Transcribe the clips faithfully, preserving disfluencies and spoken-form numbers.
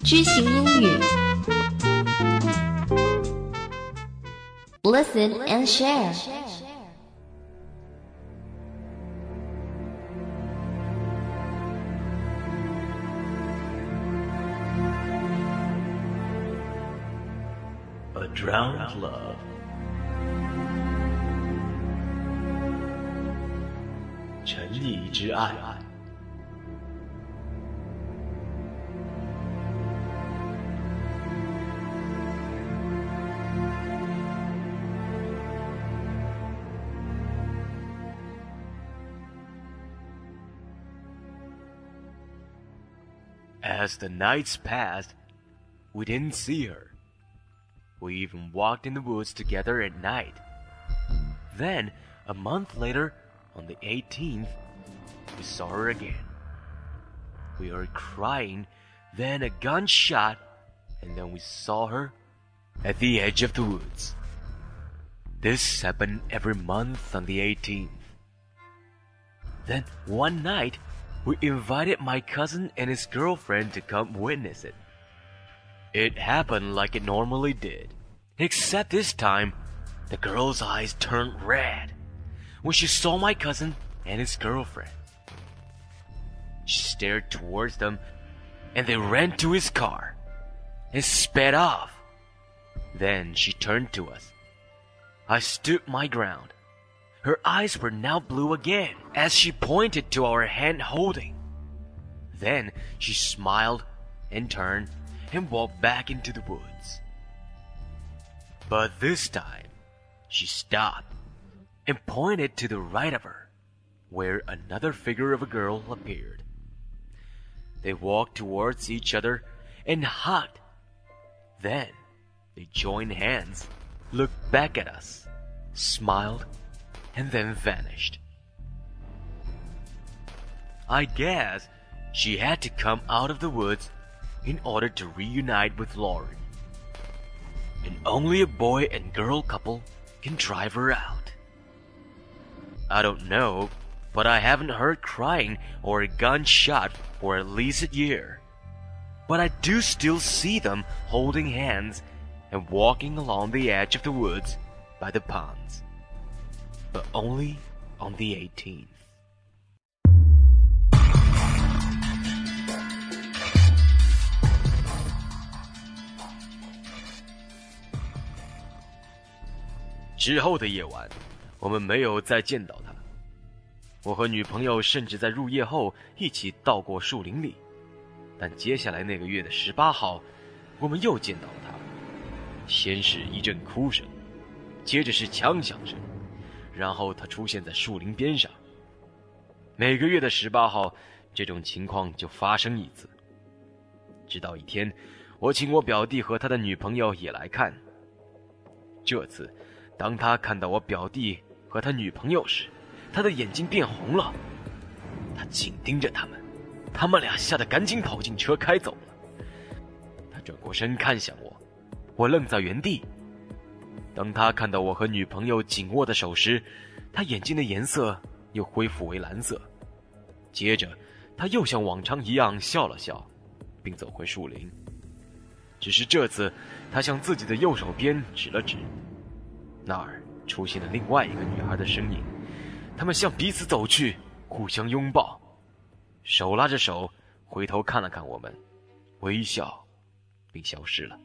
知行英语 Listen and share. A drowned love. 沉溺之爱。As the nights passed, we didn't see her. We even walked in the woods together at night. Then, a month later, on the eighteenth, we saw her again. We heard crying, then a gunshot, and then we saw her at the edge of the woods. This happened every month on the eighteenth. Then, one night, we invited my cousin and his girlfriend to come witness it. It happened like it normally did, except this time, the girl's eyes turned red when she saw my cousin and his girlfriend. She stared towards them, and they ran to his car and sped off. Then she turned to us. I stood my ground. Her eyes were now blue again as she pointed to our hand holding. Then she smiled and turned and walked back into the woods. But this time, she stopped and pointed to the right of her, where another figure of a girl appeared. They walked towards each other and hugged. Then they joined hands, looked back at us, smiled, and then vanished. I guess she had to come out of the woods in order to reunite with Lauren. And only a boy and girl couple can drive her out. I don't know, but I haven't heard crying or a gunshot for at least a year. But I do still see them holding hands and walking along the edge of the woods by the ponds. But only on the eighteenth. 之后的夜晚，我们没有再见到他。我和女朋友甚至在入夜后一起到过树林里，但接下来那个月的十八号，我们又见到了他。先是一阵哭声，接着是枪响声，然后他出现在树林边上。每个月的十八号，这种情况就发生一次。直到一天，我请我表弟和他的女朋友也来看。这次，当他看到我表弟和他女朋友时，他的眼睛变红了。他紧盯着他们，他们俩吓得赶紧跑进车开走了。他转过身看向我，我愣在原地。当他看到我和女朋友紧握的手时，他眼睛的颜色又恢复为蓝色。接着，他又像往常一样笑了笑，并走回树林。只是这次，他向自己的右手边指了指，那儿出现了另外一个女孩的身影。他们向彼此走去，互相拥抱，手拉着手，回头看了看我们，微笑，并消失了。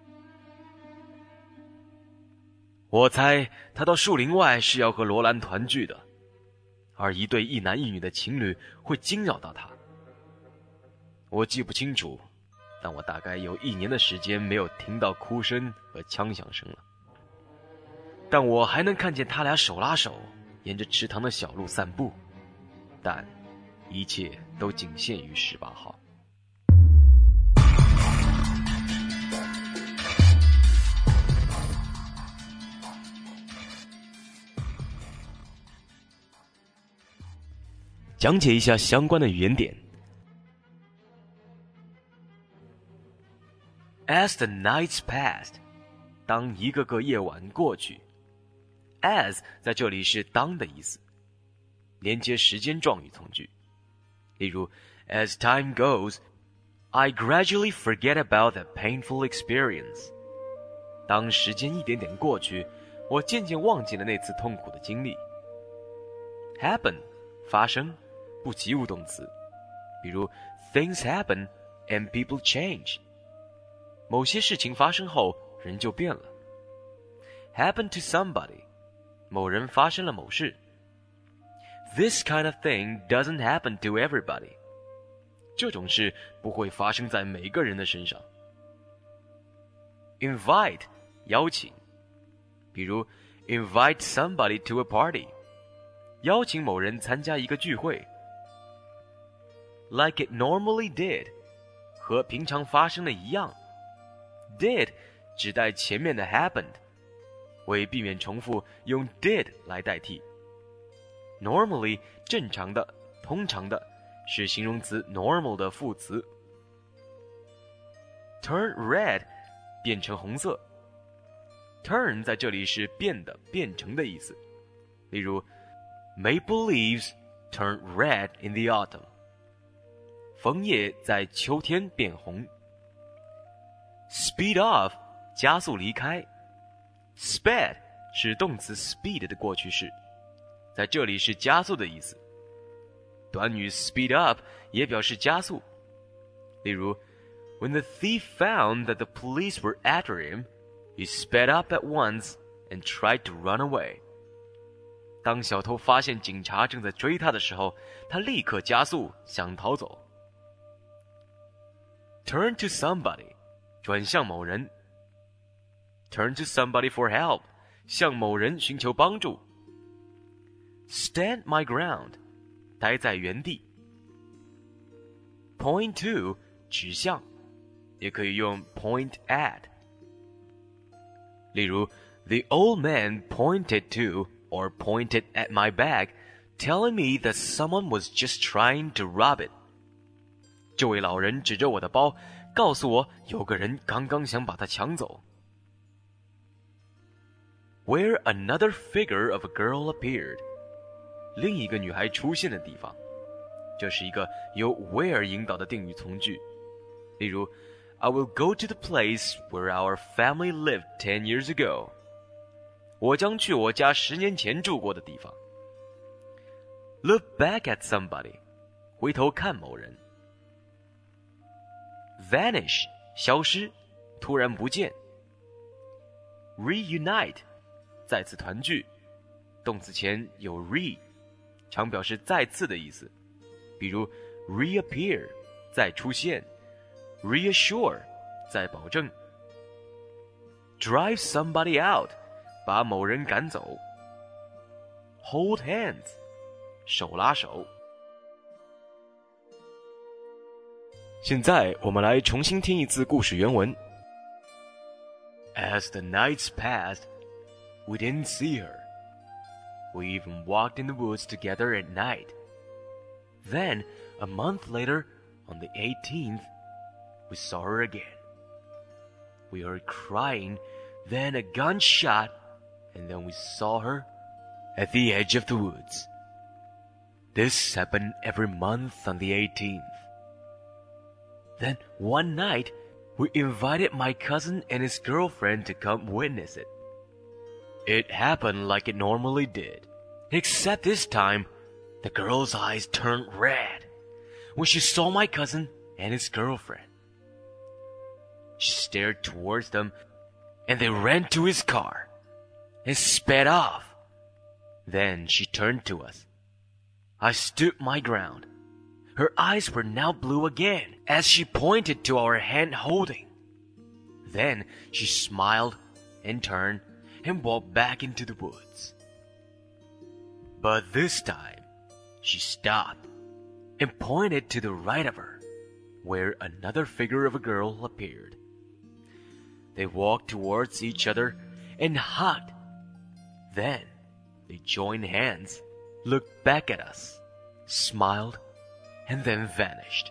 我猜他到树林外是要和罗兰团聚的，而一对一男一女的情侣会惊扰到他。我记不清楚，但我大概有一年的时间没有听到哭声和枪响声了。但我还能看见他俩手拉手沿着池塘的小路散步，但一切都仅限于十八号。讲解一下相关的语言点。As the nights passed， 当一个个夜晚过去。As 在这里是当的意思，连接时间状语从句。例如 As time goes, I gradually forget about that painful experience. 当时间一点点过去，我渐渐忘记了那次痛苦的经历。Happen 发生，不及物动词，比如 Things happen and people change。某些事情发生后，人就变了。Happen to somebody， 某人发生了某事。This kind of thing doesn't happen to everybody。这种事不会发生在每个人的身上。Invite 邀请，比如 invite somebody to a party， 邀请某人参加一个聚会。Like it normally did， 和平常发生的一样。Did 指代前面的 happened， 为避免重复，用 did 来代替。Normally 正常的，通常的，是形容词 normal 的副词。Turn red 变成红色。Turn 在这里是变的，变成的意思。例如 Maple leaves turn red in the autumn。枫叶在秋天变红。Speed off 加速离开。Sped 是动词 speed 的过去式，在这里是加速的意思。短语 speed up 也表示加速。例如 When the thief found that the police were after him, he sped up at once and tried to run away. 当小偷发现警察正在追他的时候，他立刻加速想逃走。Turn to somebody 转向某人。Turn to somebody for help 向某人寻求帮助。Stand my ground待在原地。Point to 指向，也可以用 point at。例如 The old man pointed to or pointed at my bag, telling me that someone was just trying to rob it. 这位老人指着我的包，告诉我有个人刚刚想把它抢走。Where another figure of a girl appeared， 另一个女孩出现的地方。这是一个由 where 引导的定语从句。例如 I will go to the place where our family lived ten years ago. 我将去我家十年前住过的地方。Look back at somebody， 回头看某人。Vanish， 消失，突然不见。Reunite， 再次团聚，动词前有 re， 常表示再次的意思。比如 reappear 再出现， reassure 再保证。Drive somebody out 把某人赶走。Hold hands 手拉手。现在我们来重新听一次故事原文。As the nights passed, we didn't see her. We even walked in the woods together at night.Then, a month later, on the eighteenth, we saw her again. We heard crying, then a gunshot, and then we saw her at the edge of the woods. This happened every month on the eighteenth. Then, one night, we invited my cousin and his girlfriend to come witness it. It happened like it normally did, except this time,The girl's eyes turned red when she saw my cousin and his girlfriend. She stared towards them, and they ran to his car and sped off. Then she turned to us. I stood my ground. Her eyes were now blue again as she pointed to our hand-holding. Then she smiled and turned and walked back into the woods. But this time,She stopped and pointed to the right of her, where another figure of a girl appeared. They walked towards each other and hugged. Then they joined hands, looked back at us, smiled, and then vanished.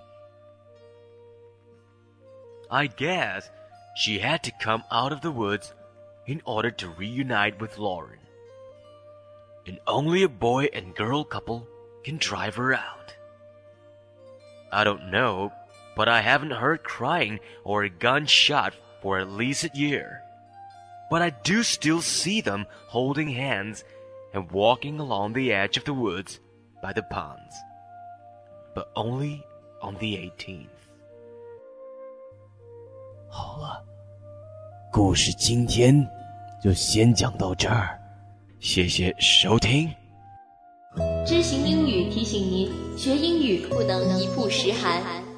I guess she had to come out of the woods in order to reunite with Lauren. And only a boy and girl couple can drive her out. I don't know, but I haven't heard crying or a gunshot for at least a year. But I do still see them holding hands and walking along the edge of the woods by the ponds. But only on the eighteenth. 好了，故事今天就先讲到这儿，谢谢收听。 知行英语提醒您，学英语不能一曝十寒。